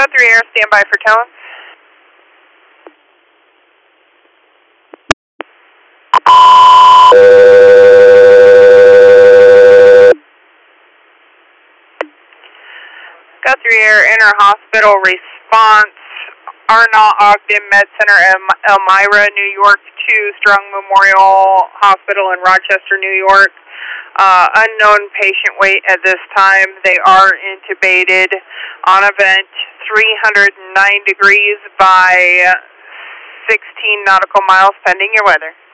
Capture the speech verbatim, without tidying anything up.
three Air, stand by for tone. Go three Air, enter hospital response. Arnault Ogden Med Center, Elmira, New York to Strong Memorial Hospital in Rochester, New York. Uh, unknown patient weight at this time. They are intubated on a vent, three hundred nine degrees by sixteen nautical miles, pending your weather.